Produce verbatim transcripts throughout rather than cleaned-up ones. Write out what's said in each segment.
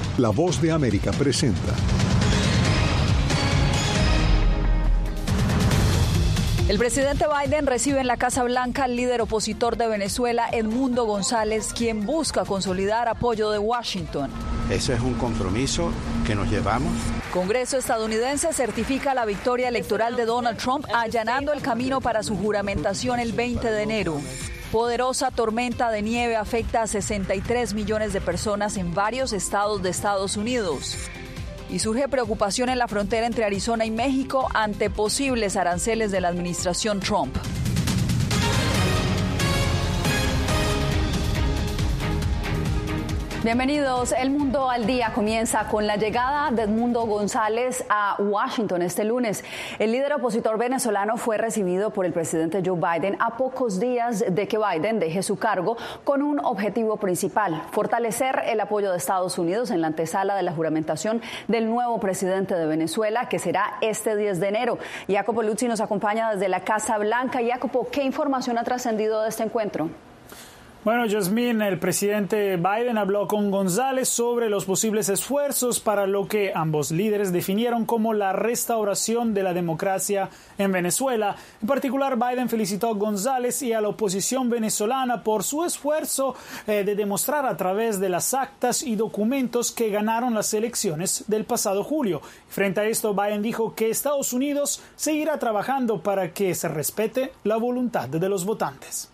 La Voz de América presenta. El presidente Biden recibe en la Casa Blanca al líder opositor de Venezuela, Edmundo González, quien busca consolidar apoyo de Washington. Ese es un compromiso que nos llevamos. Congreso estadounidense certifica la victoria electoral de Donald Trump, allanando el camino para su juramentación el veinte de enero. Poderosa tormenta de nieve afecta a sesenta y tres millones de personas en varios estados de Estados Unidos. Y surge preocupación en la frontera entre Arizona y México ante posibles aranceles de la administración Trump. Bienvenidos. El Mundo al Día comienza con la llegada de Edmundo González a Washington este lunes. El líder opositor venezolano fue recibido por el presidente Joe Biden a pocos días de que Biden deje su cargo con un objetivo principal: fortalecer el apoyo de Estados Unidos en la antesala de la juramentación del nuevo presidente de Venezuela, que será este diez de enero. Jacopo Luzzi nos acompaña desde la Casa Blanca. Jacopo, ¿qué información ha trascendido de este encuentro? Bueno, Yasmín, el presidente Biden habló con González sobre los posibles esfuerzos para lo que ambos líderes definieron como la restauración de la democracia en Venezuela. En particular, Biden felicitó a González y a la oposición venezolana por su esfuerzo eh, de demostrar a través de las actas y documentos que ganaron las elecciones del pasado julio. Frente a esto, Biden dijo que Estados Unidos seguirá trabajando para que se respete la voluntad de los votantes.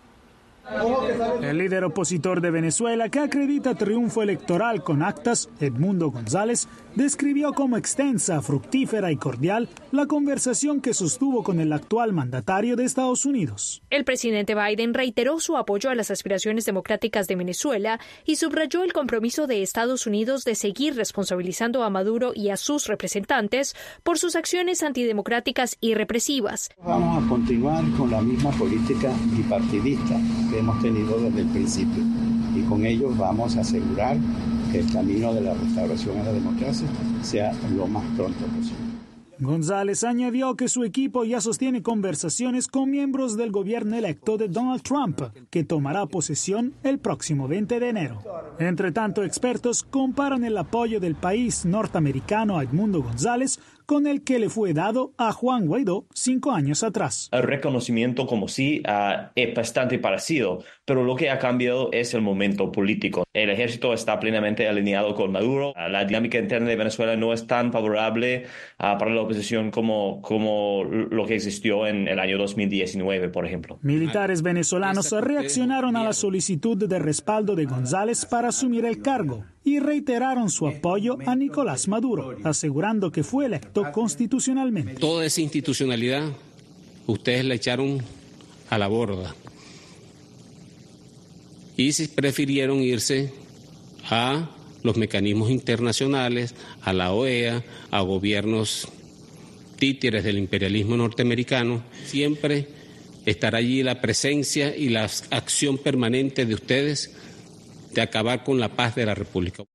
El líder opositor de Venezuela, que acredita triunfo electoral con actas, Edmundo González, describió como extensa, fructífera y cordial la conversación que sostuvo con el actual mandatario de Estados Unidos. El presidente Biden reiteró su apoyo a las aspiraciones democráticas de Venezuela y subrayó el compromiso de Estados Unidos de seguir responsabilizando a Maduro y a sus representantes por sus acciones antidemocráticas y represivas. Vamos a continuar con la misma política bipartidista que hemos tenido desde el principio, y con ellos vamos a asegurar que el camino de la restauración a la democracia sea lo más pronto posible. González añadió que su equipo ya sostiene conversaciones con miembros del gobierno electo de Donald Trump, que tomará posesión el próximo veinte de enero. Entre tanto, expertos comparan el apoyo del país norteamericano a Edmundo González con el que le fue dado a Juan Guaidó cinco años atrás. El reconocimiento como sí uh, es bastante parecido, pero lo que ha cambiado es el momento político. El ejército está plenamente alineado con Maduro. Uh, la dinámica interna de Venezuela no es tan favorable uh, para la oposición como, como lo que existió en el año dos mil diecinueve, por ejemplo. Militares venezolanos reaccionaron a la solicitud de respaldo de González para asumir el cargo y reiteraron su apoyo a Nicolás Maduro, asegurando que fue electo constitucionalmente. Toda esa institucionalidad ustedes la echaron a la borda y prefirieron irse a los mecanismos internacionales, a la O E A, a gobiernos títeres del imperialismo norteamericano. Siempre estará allí la presencia y la acción permanente de ustedes de acabar con la paz de la República.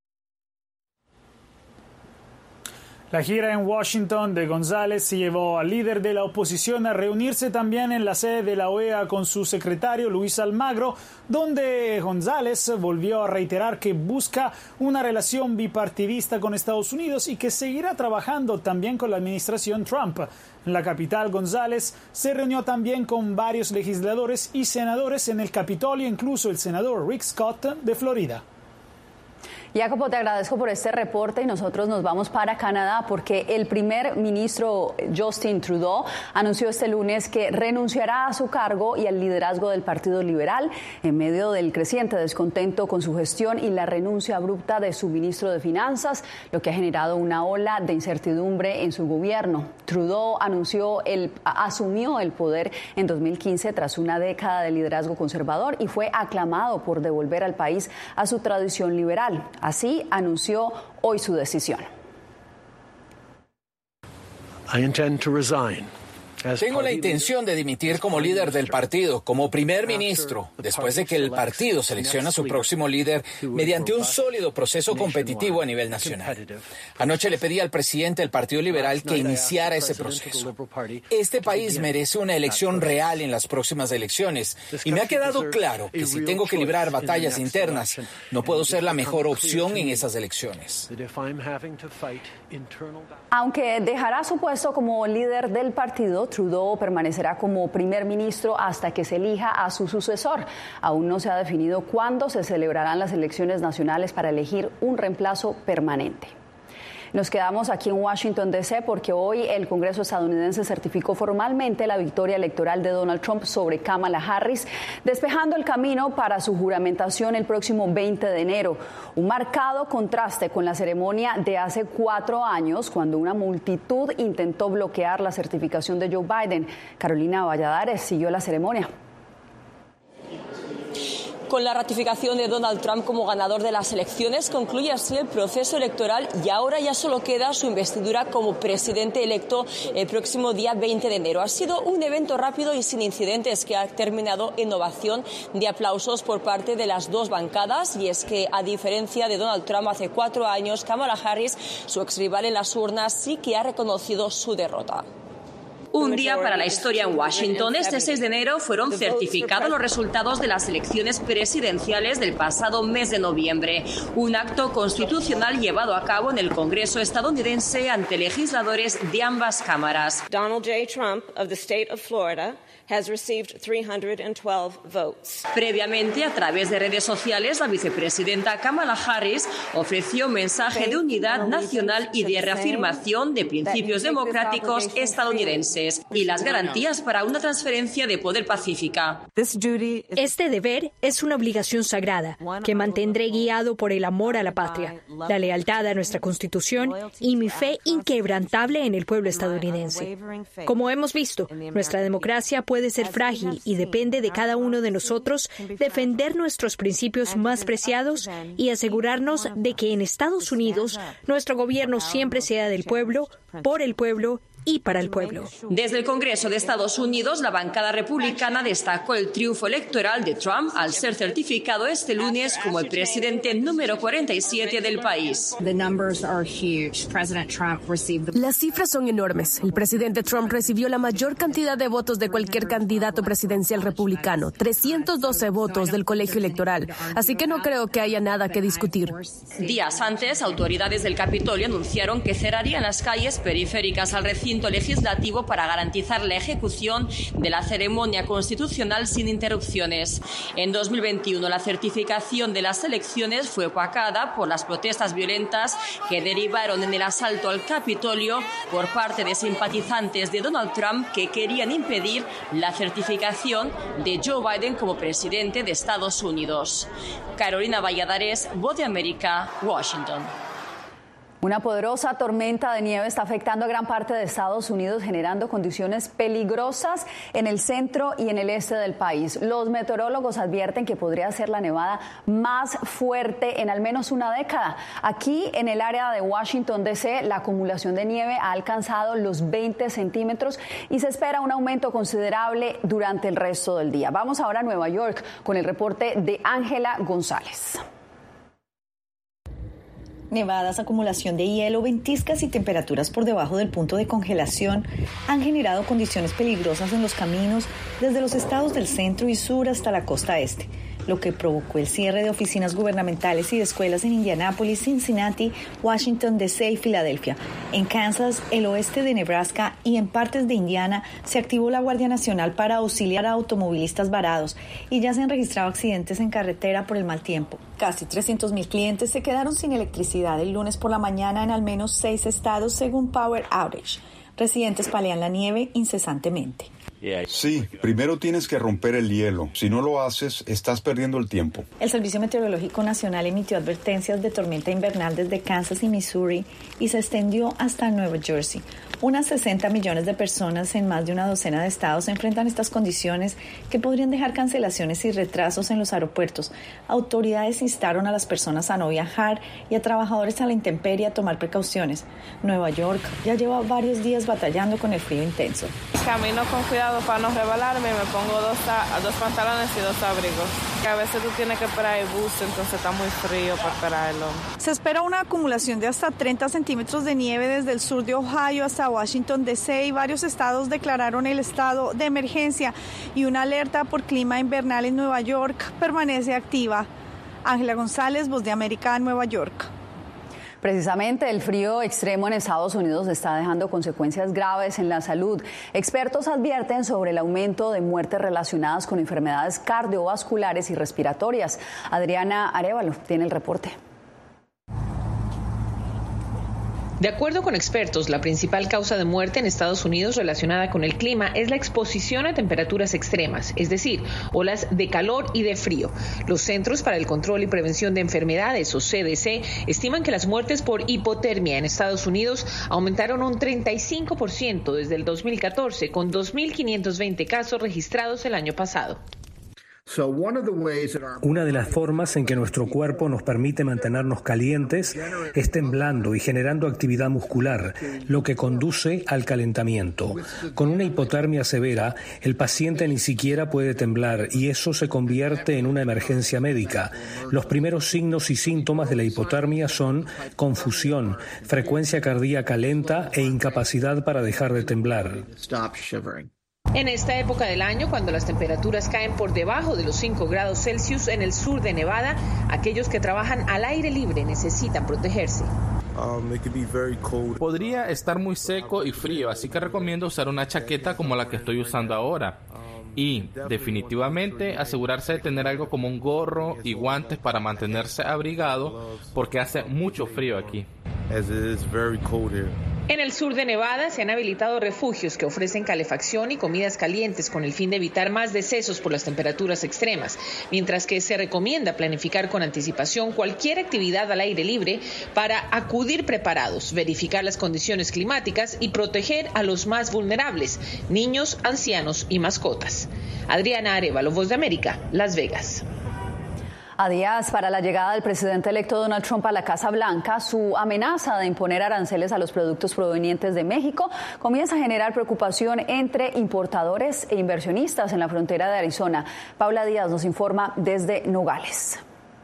La gira en Washington de González se llevó al líder de la oposición a reunirse también en la sede de la O E A con su secretario Luis Almagro, donde González volvió a reiterar que busca una relación bipartidista con Estados Unidos y que seguirá trabajando también con la administración Trump. En la capital, González se reunió también con varios legisladores y senadores en el Capitolio, incluso el senador Rick Scott de Florida. Jacopo, te agradezco por este reporte y nosotros nos vamos para Canadá porque el primer ministro Justin Trudeau anunció este lunes que renunciará a su cargo y al liderazgo del Partido Liberal en medio del creciente descontento con su gestión y la renuncia abrupta de su ministro de Finanzas, lo que ha generado una ola de incertidumbre en su gobierno. Trudeau anunció el, asumió el poder en dos mil quince tras una década de liderazgo conservador y fue aclamado por devolver al país a su tradición liberal. Así anunció hoy su decisión. I intend to resign Tengo la intención de dimitir como líder del partido, como primer ministro, después de que el partido selecciona a su próximo líder mediante un sólido proceso competitivo a nivel nacional. Anoche le pedí al presidente del Partido Liberal que iniciara ese proceso. Este país merece una elección real en las próximas elecciones y me ha quedado claro que si tengo que librar batallas internas, no puedo ser la mejor opción en esas elecciones. Aunque dejará su puesto como líder del partido, Trudeau permanecerá como primer ministro hasta que se elija a su sucesor. Aún no se ha definido cuándo se celebrarán las elecciones nacionales para elegir un reemplazo permanente. Nos quedamos aquí en Washington, D C porque hoy el Congreso estadounidense certificó formalmente la victoria electoral de Donald Trump sobre Kamala Harris, despejando el camino para su juramentación el próximo veinte de enero. Un marcado contraste con la ceremonia de hace cuatro años, cuando una multitud intentó bloquear la certificación de Joe Biden. Carolina Valladares siguió la ceremonia. Con la ratificación de Donald Trump como ganador de las elecciones, concluye así el proceso electoral y ahora ya solo queda su investidura como presidente electo el próximo día veinte de enero. Ha sido un evento rápido y sin incidentes que ha terminado en ovación de aplausos por parte de las dos bancadas, y es que, a diferencia de Donald Trump hace cuatro años, Kamala Harris, su exrival en las urnas, sí que ha reconocido su derrota. Un día para la historia en Washington. Este seis de enero fueron certificados los resultados de las elecciones presidenciales del pasado mes de noviembre. Un acto constitucional llevado a cabo en el Congreso estadounidense ante legisladores de ambas cámaras. Donald J. Trump of the state of Florida has received three hundred twelve votes. Previamente, a través de redes sociales, la vicepresidenta Kamala Harris ofreció un mensaje de unidad nacional y de reafirmación de principios democráticos estadounidenses y las garantías para una transferencia de poder pacífica. Este deber es una obligación sagrada que mantendré guiado por el amor a la patria, la lealtad a nuestra Constitución y mi fe inquebrantable en el pueblo estadounidense. Como hemos visto, nuestra democracia puede puede ser frágil y depende de cada uno de nosotros defender nuestros principios más preciados y asegurarnos de que en Estados Unidos nuestro gobierno siempre sea del pueblo, por el pueblo y para el pueblo. Desde el Congreso de Estados Unidos, la bancada republicana destacó el triunfo electoral de Trump al ser certificado este lunes como el presidente número cuarenta y siete del país. Las cifras son enormes. El presidente Trump recibió la mayor cantidad de votos de cualquier candidato presidencial republicano, trescientos doce votos del colegio electoral, así que no creo que haya nada que discutir. Días antes, autoridades del Capitolio anunciaron que cerrarían las calles periféricas al recinto legislativo para garantizar la ejecución de la ceremonia constitucional sin interrupciones. En dos mil veintiuno, la certificación de las elecciones fue opacada por las protestas violentas que derivaron en el asalto al Capitolio por parte de simpatizantes de Donald Trump que querían impedir la certificación de Joe Biden como presidente de Estados Unidos. Carolina Valladares, Voz de América, Washington. Una poderosa tormenta de nieve está afectando a gran parte de Estados Unidos, generando condiciones peligrosas en el centro y en el este del país. Los meteorólogos advierten que podría ser la nevada más fuerte en al menos una década. Aquí, en el área de Washington, D C, la acumulación de nieve ha alcanzado los veinte centímetros y se espera un aumento considerable durante el resto del día. Vamos ahora a Nueva York con el reporte de Ángela González. Nevadas, acumulación de hielo, ventiscas y temperaturas por debajo del punto de congelación han generado condiciones peligrosas en los caminos desde los estados del centro y sur hasta la costa este, lo que provocó el cierre de oficinas gubernamentales y de escuelas en Indianápolis, Cincinnati, Washington, D C y Filadelfia. En Kansas, el oeste de Nebraska y en partes de Indiana se activó la Guardia Nacional para auxiliar a automovilistas varados y ya se han registrado accidentes en carretera por el mal tiempo. Casi trescientos mil clientes se quedaron sin electricidad el lunes por la mañana en al menos seis estados, según Power Outage. Residentes palean la nieve incesantemente. Sí, primero tienes que romper el hielo. Si no lo haces, estás perdiendo el tiempo. El Servicio Meteorológico Nacional emitió advertencias de tormenta invernal desde Kansas y Missouri y se extendió hasta Nueva Jersey. Unas sesenta millones de personas en más de una docena de estados enfrentan estas condiciones que podrían dejar cancelaciones y retrasos en los aeropuertos. Autoridades instaron a las personas a no viajar y a trabajadores a la intemperie a tomar precauciones. Nueva York ya lleva varios días batallando con el frío intenso. Camino con cuidado para no rebalarme y me pongo dos, dos pantalones y dos abrigos. A veces tú tienes que esperar el bus, entonces está muy frío para esperarlo. Se espera una acumulación de hasta treinta centímetros de nieve desde el sur de Ohio hasta Washington D C y varios estados declararon el estado de emergencia y una alerta por clima invernal en Nueva York permanece activa. Ángela González, Voz de América, en Nueva York. Precisamente el frío extremo en Estados Unidos está dejando consecuencias graves en la salud. Expertos advierten sobre el aumento de muertes relacionadas con enfermedades cardiovasculares y respiratorias. Adriana Arévalo tiene el reporte. De acuerdo con expertos, la principal causa de muerte en Estados Unidos relacionada con el clima es la exposición a temperaturas extremas, es decir, olas de calor y de frío. Los Centros para el Control y Prevención de Enfermedades, o C D C, estiman que las muertes por hipotermia en Estados Unidos aumentaron un treinta y cinco por ciento desde el dos mil catorce, con dos mil quinientos veinte casos registrados el año pasado. Una de las formas en que nuestro cuerpo nos permite mantenernos calientes es temblando y generando actividad muscular, lo que conduce al calentamiento. Con una hipotermia severa, el paciente ni siquiera puede temblar y eso se convierte en una emergencia médica. Los primeros signos y síntomas de la hipotermia son confusión, frecuencia cardíaca lenta e incapacidad para dejar de temblar. En esta época del año, cuando las temperaturas caen por debajo de los cinco grados Celsius en el sur de Nevada, aquellos que trabajan al aire libre necesitan protegerse. Podría estar muy seco y frío, así que recomiendo usar una chaqueta como la que estoy usando ahora. Y, definitivamente, asegurarse de tener algo como un gorro y guantes para mantenerse abrigado, porque hace mucho frío aquí. En el sur de Nevada se han habilitado refugios que ofrecen calefacción y comidas calientes con el fin de evitar más decesos por las temperaturas extremas, mientras que se recomienda planificar con anticipación cualquier actividad al aire libre para acudir preparados, verificar las condiciones climáticas y proteger a los más vulnerables, niños, ancianos y mascotas. Adriana Arévalo, Voz de América, Las Vegas. A días para la llegada del presidente electo Donald Trump a la Casa Blanca, su amenaza de imponer aranceles a los productos provenientes de México comienza a generar preocupación entre importadores e inversionistas en la frontera de Arizona. Paula Díaz nos informa desde Nogales.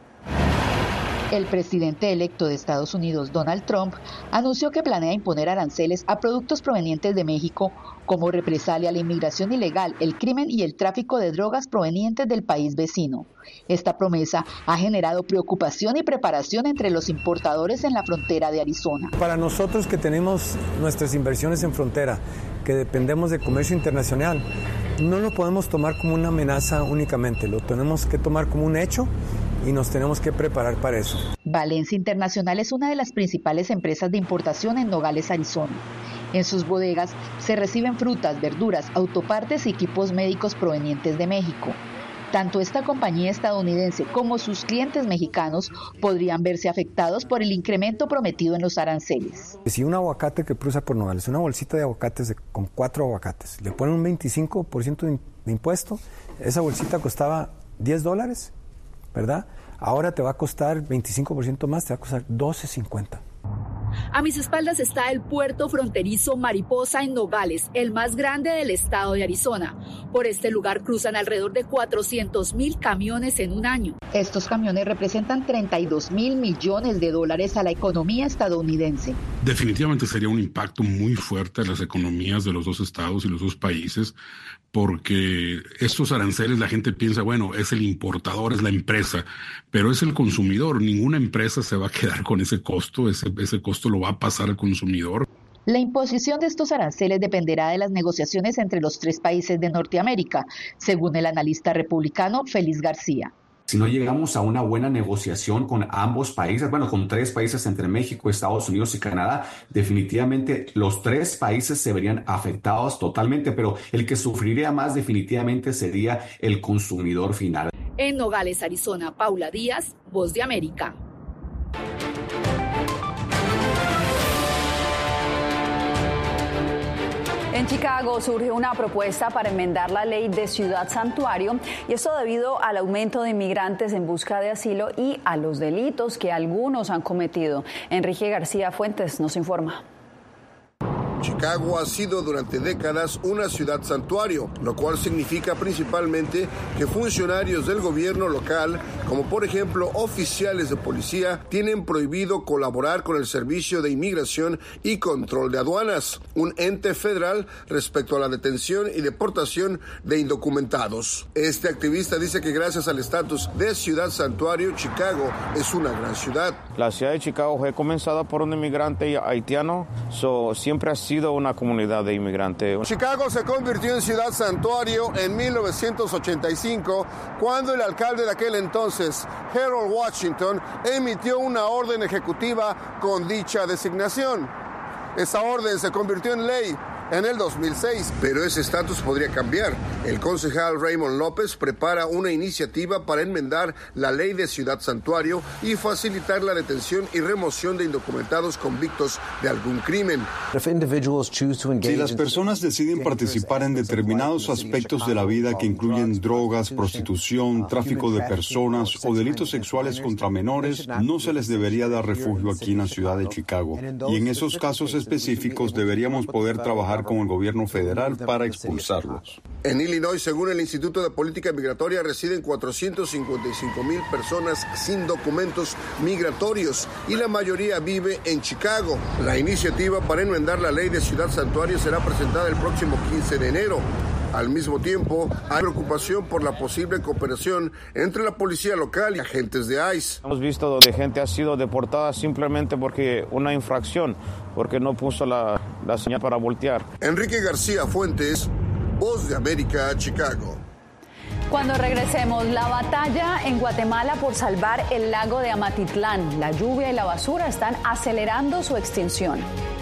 El presidente electo de Estados Unidos, Donald Trump, anunció que planea imponer aranceles a productos provenientes de México como represalia a la inmigración ilegal, el crimen y el tráfico de drogas provenientes del país vecino. Esta promesa ha generado preocupación y preparación entre los importadores en la frontera de Arizona. Para nosotros que tenemos nuestras inversiones en frontera, que dependemos de comercio internacional, no lo podemos tomar como una amenaza únicamente, lo tenemos que tomar como un hecho y nos tenemos que preparar para eso. Valencia Internacional es una de las principales empresas de importación en Nogales, Arizona. En sus bodegas se reciben frutas, verduras, autopartes y equipos médicos provenientes de México. Tanto esta compañía estadounidense como sus clientes mexicanos podrían verse afectados por el incremento prometido en los aranceles. Si un aguacate que cruza por Nogales, una bolsita de aguacates de, con cuatro aguacates, le ponen un veinticinco por ciento de, de impuesto, esa bolsita costaba diez dólares, ¿verdad? Ahora te va a costar veinticinco por ciento más, te va a costar doce cincuenta. A mis espaldas está el puerto fronterizo Mariposa en Nogales, el más grande del estado de Arizona. Por este lugar cruzan alrededor de cuatrocientos mil camiones en un año. Estos camiones representan treinta y dos mil millones de dólares a la economía estadounidense. Definitivamente sería un impacto muy fuerte a las economías de los dos estados y los dos países, porque estos aranceles la gente piensa, bueno, es el importador, es la empresa, pero es el consumidor. Ninguna empresa se va a quedar con ese costo, ese, ese costo lo va a pasar al consumidor. La imposición de estos aranceles dependerá de las negociaciones entre los tres países de Norteamérica, según el analista republicano Félix García. Si no llegamos a una buena negociación con ambos países, bueno, con tres países entre México, Estados Unidos y Canadá, definitivamente los tres países se verían afectados totalmente, pero el que sufriría más definitivamente sería el consumidor final. En Nogales, Arizona, Paula Díaz, Voz de América. En Chicago surge una propuesta para enmendar la ley de Ciudad Santuario, y esto debido al aumento de inmigrantes en busca de asilo y a los delitos que algunos han cometido. Enrique García Fuentes nos informa. Chicago ha sido durante décadas una ciudad santuario, lo cual significa principalmente que funcionarios del gobierno local, como por ejemplo oficiales de policía, tienen prohibido colaborar con el Servicio de Inmigración y Control de Aduanas, un ente federal respecto a la detención y deportación de indocumentados. Este activista dice que gracias al estatus de ciudad santuario, Chicago es una gran ciudad. La ciudad de Chicago fue comenzada por un inmigrante haitiano, so, siempre ha sido una comunidad de inmigrantes. Chicago se convirtió en ciudad santuario en mil novecientos ochenta y cinco, cuando el alcalde de aquel entonces, Harold Washington, emitió una orden ejecutiva con dicha designación. Esa orden se convirtió en ley en el dos mil seis, pero ese estatus podría cambiar. El concejal Raymond López prepara una iniciativa para enmendar la ley de Ciudad Santuario y facilitar la detención y remoción de indocumentados convictos de algún crimen. Si las personas deciden participar en determinados aspectos de la vida que incluyen drogas, prostitución, tráfico de personas o delitos sexuales contra menores, no se les debería dar refugio aquí en la ciudad de Chicago. Y en esos casos específicos deberíamos poder trabajar con el gobierno federal para expulsarlos. En Illinois, según el Instituto de Política Migratoria, residen cuatrocientos cincuenta y cinco mil personas sin documentos migratorios y la mayoría vive en Chicago. La iniciativa para enmendar la ley de Ciudad Santuario será presentada el próximo quince de enero. Al mismo tiempo, hay preocupación por la posible cooperación entre la policía local y agentes de ICE. Hemos visto donde gente ha sido deportada simplemente porque una infracción, porque no puso la, la señal para voltear. Enrique García Fuentes, Voz de América, Chicago. Cuando regresemos, la batalla en Guatemala por salvar el lago de Amatitlán. La lluvia y la basura están acelerando su extinción.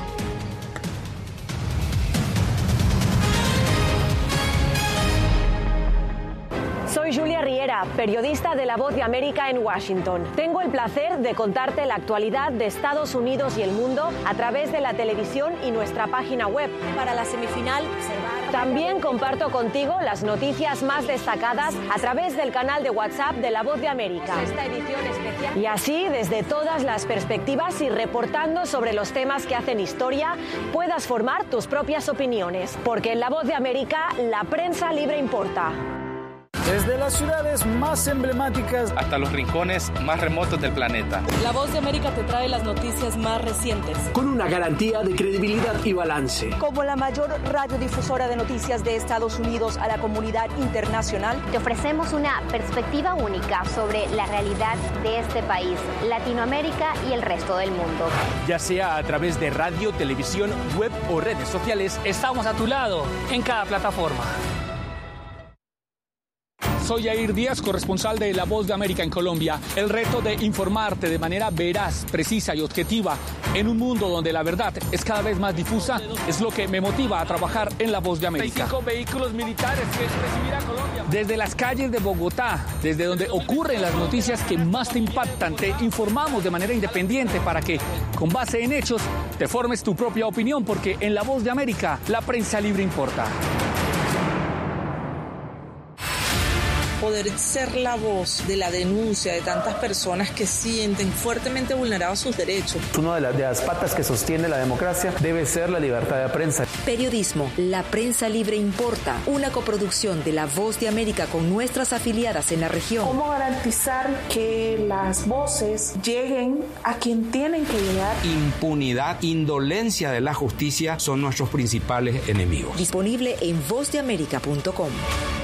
Soy Julia Riera, periodista de La Voz de América en Washington. Tengo el placer de contarte la actualidad de Estados Unidos y el mundo a través de la televisión y nuestra página web. Para la semifinal, también comparto contigo las noticias más destacadas a través del canal de WhatsApp de La Voz de América. Esta edición especial. Y así, desde todas las perspectivas y reportando sobre los temas que hacen historia, puedas formar tus propias opiniones. Porque en La Voz de América, la prensa libre importa. Desde las ciudades más emblemáticas hasta los rincones más remotos del planeta. La Voz de América te trae las noticias más recientes. Con una garantía de credibilidad y balance. Como la mayor radiodifusora de noticias de Estados Unidos a la comunidad internacional, te ofrecemos una perspectiva única sobre la realidad de este país, Latinoamérica y el resto del mundo. Ya sea a través de radio, televisión, web o redes sociales, estamos a tu lado en cada plataforma. Soy Yair Díaz, corresponsal de La Voz de América en Colombia. El reto de informarte de manera veraz, precisa y objetiva en un mundo donde la verdad es cada vez más difusa es lo que me motiva a trabajar en La Voz de América. Cinco vehículos militares que recibirá Colombia. Desde las calles de Bogotá, desde donde ocurren las noticias que más te impactan, te informamos de manera independiente para que, con base en hechos, te formes tu propia opinión, porque en La Voz de América la prensa libre importa. Poder ser la voz de la denuncia de tantas personas que sienten fuertemente vulnerados sus derechos. Una de las, de las patas que sostiene la democracia debe ser la libertad de prensa. Periodismo, la prensa libre importa. Una coproducción de La Voz de América con nuestras afiliadas en la región. ¿Cómo garantizar que las voces lleguen a quien tienen que llegar? Impunidad, indolencia de la justicia son nuestros principales enemigos. Disponible en voz de américa punto com.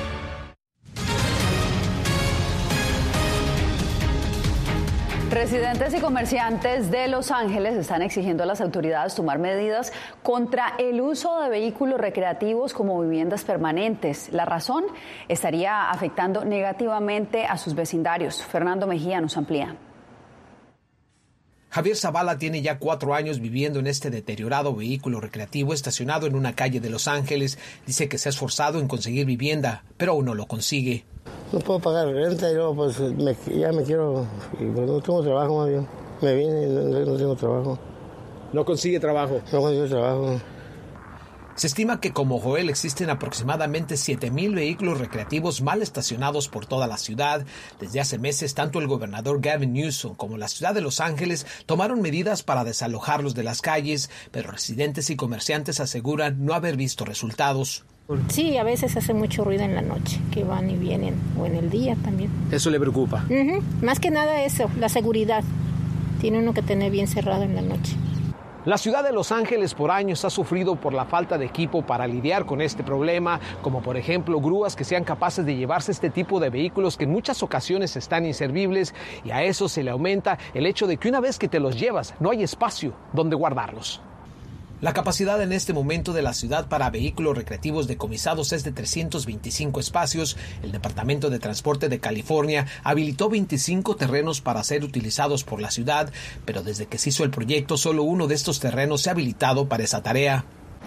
Residentes y comerciantes de Los Ángeles están exigiendo a las autoridades tomar medidas contra el uso de vehículos recreativos como viviendas permanentes. La razón estaría afectando negativamente a sus vecindarios. Fernando Mejía nos amplía. Javier Zavala tiene ya cuatro años viviendo en este deteriorado vehículo recreativo estacionado en una calle de Los Ángeles. Dice que se ha esforzado en conseguir vivienda, pero aún no lo consigue. No puedo pagar renta y luego pues me, ya me quiero, y pues no tengo trabajo más bien. Me vine y no, no tengo trabajo. ¿No consigue trabajo? No consigo trabajo. Se estima que como Joel existen aproximadamente siete mil vehículos recreativos mal estacionados por toda la ciudad. Desde hace meses, tanto el gobernador Gavin Newsom como la ciudad de Los Ángeles tomaron medidas para desalojarlos de las calles, pero residentes y comerciantes aseguran no haber visto resultados. Sí, a veces hace mucho ruido en la noche, que van y vienen, o en el día también. ¿Eso le preocupa? Uh-huh. Más que nada eso, la seguridad. Tiene uno que tener bien cerrado en la noche. La ciudad de Los Ángeles por años ha sufrido por la falta de equipo para lidiar con este problema, como por ejemplo grúas que sean capaces de llevarse este tipo de vehículos que en muchas ocasiones están inservibles, y a eso se le aumenta el hecho de que una vez que te los llevas no hay espacio donde guardarlos. La capacidad en este momento de la ciudad para vehículos recreativos decomisados es de trescientos veinticinco espacios. El Departamento de Transporte de California habilitó veinticinco terrenos para ser utilizados por la ciudad, pero desde que se hizo el proyecto, solo uno de estos terrenos se ha habilitado para esa tarea.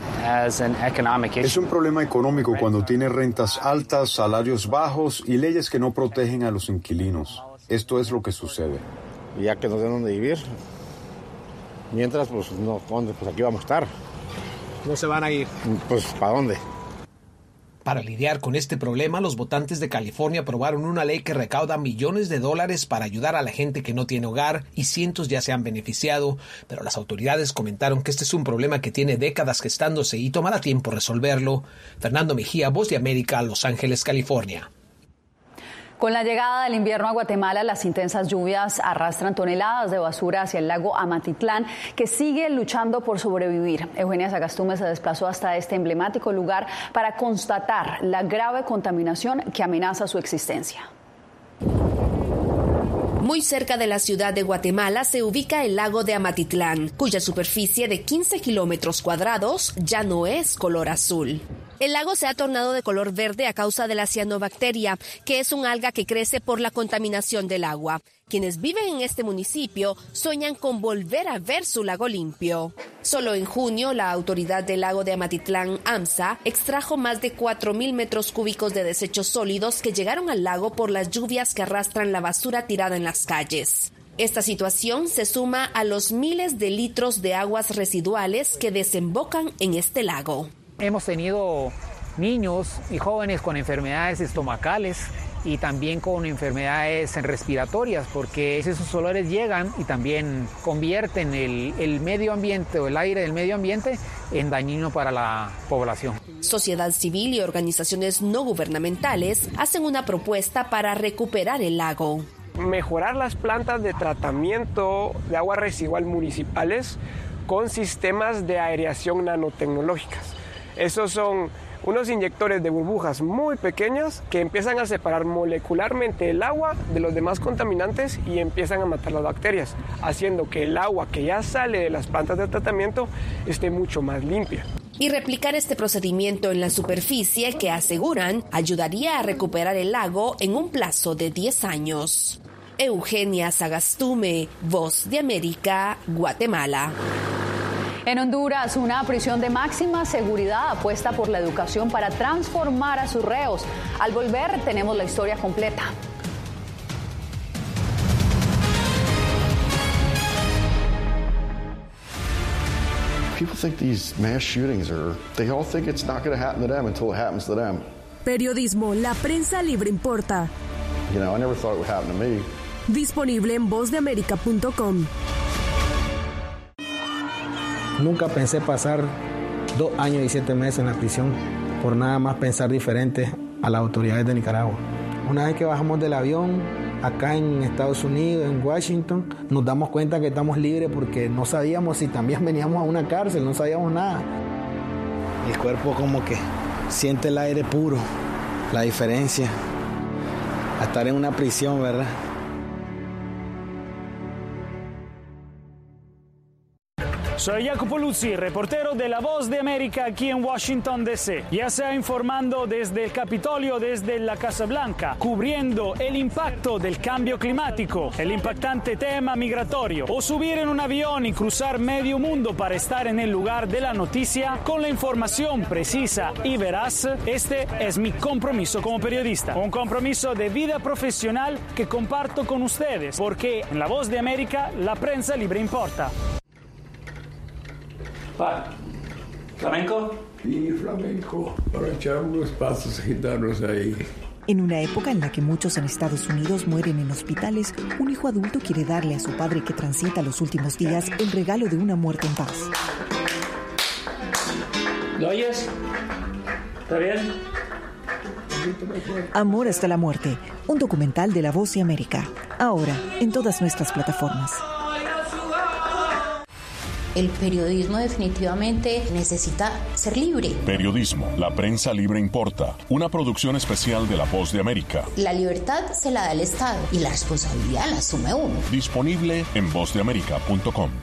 Es un problema económico cuando tiene rentas altas, salarios bajos y leyes que no protegen a los inquilinos. Esto es lo que sucede. Ya que nos den donde vivir. Mientras, pues, no, ¿dónde? Pues aquí vamos a estar. ¿No se van a ir? Pues, ¿para dónde? Para lidiar con este problema, los votantes de California aprobaron una ley que recauda millones de dólares para ayudar a la gente que no tiene hogar, y cientos ya se han beneficiado, pero las autoridades comentaron que este es un problema que tiene décadas gestándose y tomará tiempo resolverlo. Fernando Mejía, Voz de América, Los Ángeles, California. Con la llegada del invierno a Guatemala, las intensas lluvias arrastran toneladas de basura hacia el lago Amatitlán, que sigue luchando por sobrevivir. Eugenia Sagastume se desplazó hasta este emblemático lugar para constatar la grave contaminación que amenaza su existencia. Muy cerca de la ciudad de Guatemala se ubica el lago de Amatitlán, cuya superficie de quince kilómetros cuadrados ya no es color azul. El lago se ha tornado de color verde a causa de la cianobacteria, que es un alga que crece por la contaminación del agua. Quienes viven en este municipio sueñan con volver a ver su lago limpio. Solo en junio, la autoridad del lago de Amatitlán, AMSA, extrajo más de cuatro mil metros cúbicos de desechos sólidos que llegaron al lago por las lluvias que arrastran la basura tirada en las calles. Esta situación se suma a los miles de litros de aguas residuales que desembocan en este lago. Hemos tenido niños y jóvenes con enfermedades estomacales y también con enfermedades respiratorias, porque esos olores llegan y también convierten el, el medio ambiente o el aire del medio ambiente en dañino para la población. Sociedad civil y organizaciones no gubernamentales hacen una propuesta para recuperar el lago. Mejorar las plantas de tratamiento de agua residual municipales con sistemas de aireación nanotecnológicas. Esos son unos inyectores de burbujas muy pequeñas que empiezan a separar molecularmente el agua de los demás contaminantes y empiezan a matar las bacterias, haciendo que el agua que ya sale de las plantas de tratamiento esté mucho más limpia. Y replicar este procedimiento en la superficie, que aseguran ayudaría a recuperar el lago en un plazo de diez años. Eugenia Sagastume, Voz de América, Guatemala. En Honduras, una prisión de máxima seguridad apuesta por la educación para transformar a sus reos. Al volver, tenemos la historia completa. People think these mass shootings are, they all think it's not going to happen to them until it happens to them. Periodismo, la prensa libre importa. You know, I never thought it would happen to me. Disponible en voz de américa punto com. Nunca pensé pasar dos años y siete meses en la prisión por nada más pensar diferente a las autoridades de Nicaragua. Una vez que bajamos del avión, acá en Estados Unidos, en Washington, nos damos cuenta que estamos libres porque no sabíamos si también veníamos a una cárcel, no sabíamos nada. El cuerpo como que siente el aire puro, la diferencia a estar en una prisión, ¿verdad? Soy Jacopo Luzzi, reportero de La Voz de América aquí en Washington, D C Ya sea informando desde el Capitolio, desde la Casa Blanca, cubriendo el impacto del cambio climático, el impactante tema migratorio, o subir en un avión y cruzar medio mundo para estar en el lugar de la noticia con la información precisa y veraz, este es mi compromiso como periodista. Un compromiso de vida profesional que comparto con ustedes, porque en La Voz de América la prensa libre importa. Pa, flamenco. y flamenco para echar unos pasos gitanos ahí. En una época en la que muchos en Estados Unidos mueren en hospitales, un hijo adulto quiere darle a su padre que transita los últimos días el regalo de una muerte en paz. ¿Lo oyes? ¿Está bien? Amor hasta la muerte, un documental de La Voz de América. Ahora, en todas nuestras plataformas. El periodismo definitivamente necesita ser libre. Periodismo, la prensa libre importa. Una producción especial de La Voz de América. La libertad se la da el Estado y la responsabilidad la asume uno. Disponible en voz de américa punto com.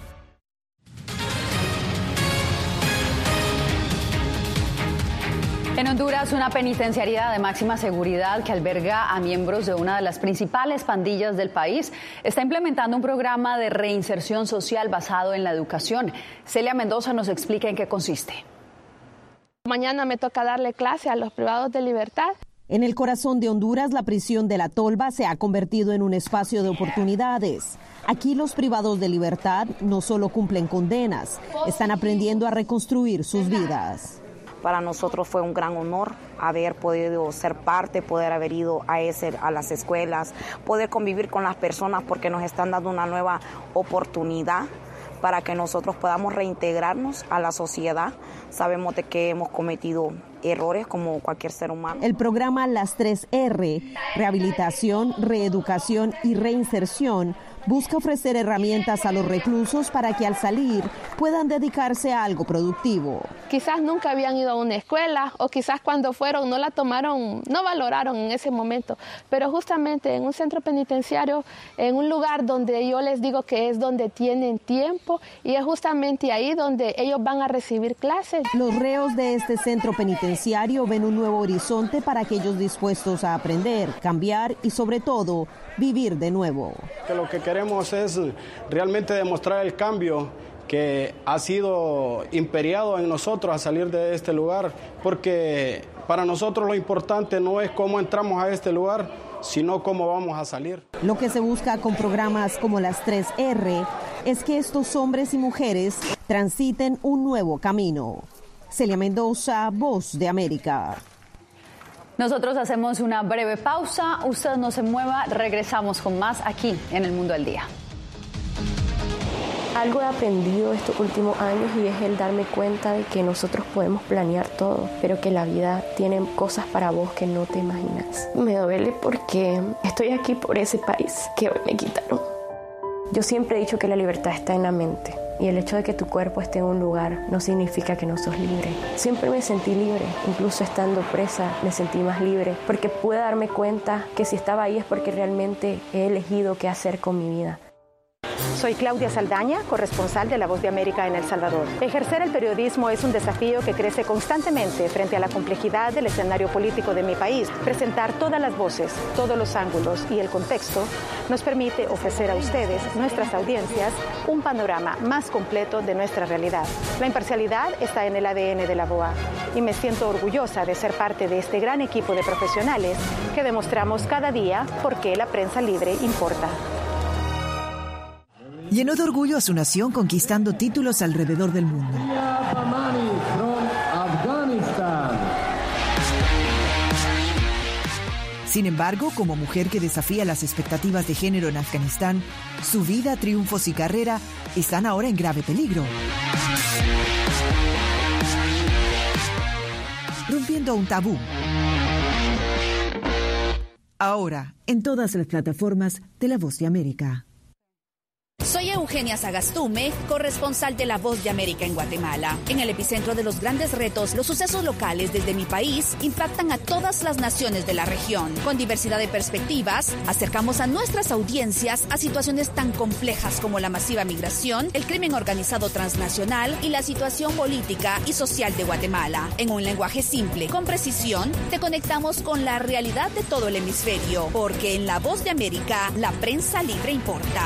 En Honduras, una penitenciaría de máxima seguridad que alberga a miembros de una de las principales pandillas del país está implementando un programa de reinserción social basado en la educación. Celia Mendoza nos explica en qué consiste. Mañana me toca darle clase a los privados de libertad. En el corazón de Honduras, la prisión de La Tolva se ha convertido en un espacio de oportunidades. Aquí los privados de libertad no solo cumplen condenas, están aprendiendo a reconstruir sus vidas. Para nosotros fue un gran honor haber podido ser parte, poder haber ido a, ese, a las escuelas, poder convivir con las personas porque nos están dando una nueva oportunidad para que nosotros podamos reintegrarnos a la sociedad. Sabemos de que hemos cometido errores como cualquier ser humano. El programa Las tres R, rehabilitación, reeducación y reinserción, busca ofrecer herramientas a los reclusos para que al salir puedan dedicarse a algo productivo. Quizás nunca habían ido a una escuela o quizás cuando fueron no la tomaron, no valoraron en ese momento, pero justamente en un centro penitenciario, en un lugar donde yo les digo que es donde tienen tiempo y es justamente ahí donde ellos van a recibir clases. Los reos de este centro penitenciario ven un nuevo horizonte para aquellos dispuestos a aprender, cambiar y sobre todo vivir de nuevo. Que lo que queremos es realmente demostrar el cambio que ha sido imperiado en nosotros a salir de este lugar, porque para nosotros lo importante no es cómo entramos a este lugar, sino cómo vamos a salir. Lo que se busca con programas como las tres R es que estos hombres y mujeres transiten un nuevo camino. Celia Mendoza, Voz de América. Nosotros hacemos una breve pausa, usted no se mueva, regresamos con más aquí en El Mundo al Día. Algo he aprendido estos últimos años y es el darme cuenta de que nosotros podemos planear todo, pero que la vida tiene cosas para vos que no te imaginas. Me duele porque estoy aquí por ese país que hoy me quitaron. Yo siempre he dicho que la libertad está en la mente. Y el hecho de que tu cuerpo esté en un lugar no significa que no sos libre. Siempre me sentí libre, incluso estando presa me sentí más libre, porque pude darme cuenta que si estaba ahí es porque realmente he elegido qué hacer con mi vida. Soy Claudia Saldaña, corresponsal de La Voz de América en El Salvador. Ejercer el periodismo es un desafío que crece constantemente frente a la complejidad del escenario político de mi país. Presentar todas las voces, todos los ángulos y el contexto nos permite ofrecer a ustedes, nuestras audiencias, un panorama más completo de nuestra realidad. La imparcialidad está en el A D N de la V O A y me siento orgullosa de ser parte de este gran equipo de profesionales que demostramos cada día por qué la prensa libre importa. Llenó de orgullo a su nación conquistando títulos alrededor del mundo. Sin embargo, como mujer que desafía las expectativas de género en Afganistán, su vida, triunfos y carrera están ahora en grave peligro. Rompiendo un tabú. Ahora, en todas las plataformas de La Voz de América. Soy Eugenia Sagastume, corresponsal de La Voz de América en Guatemala. En el epicentro de los grandes retos, los sucesos locales desde mi país impactan a todas las naciones de la región. Con diversidad de perspectivas, acercamos a nuestras audiencias a situaciones tan complejas como la masiva migración, el crimen organizado transnacional y la situación política y social de Guatemala. En un lenguaje simple, con precisión, te conectamos con la realidad de todo el hemisferio, porque en La Voz de América, la prensa libre importa.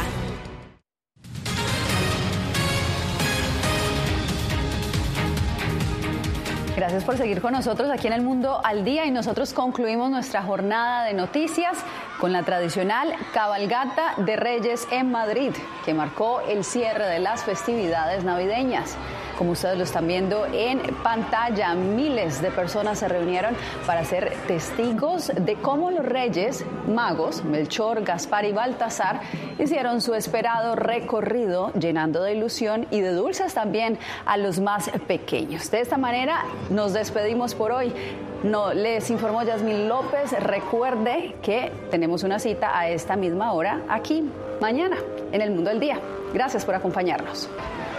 Gracias por seguir con nosotros aquí en El Mundo al Día y nosotros concluimos nuestra jornada de noticias con la tradicional cabalgata de Reyes en Madrid, que marcó el cierre de las festividades navideñas. como ustedes lo están viendo en pantalla. Miles de personas se reunieron para ser testigos de cómo los reyes magos, Melchor, Gaspar y Baltasar, hicieron su esperado recorrido, llenando de ilusión y de dulces también a los más pequeños. De esta manera nos despedimos por hoy. No, les informó Yasmín López. Recuerde que tenemos una cita a esta misma hora aquí mañana en El Mundo del Día. Gracias por acompañarnos.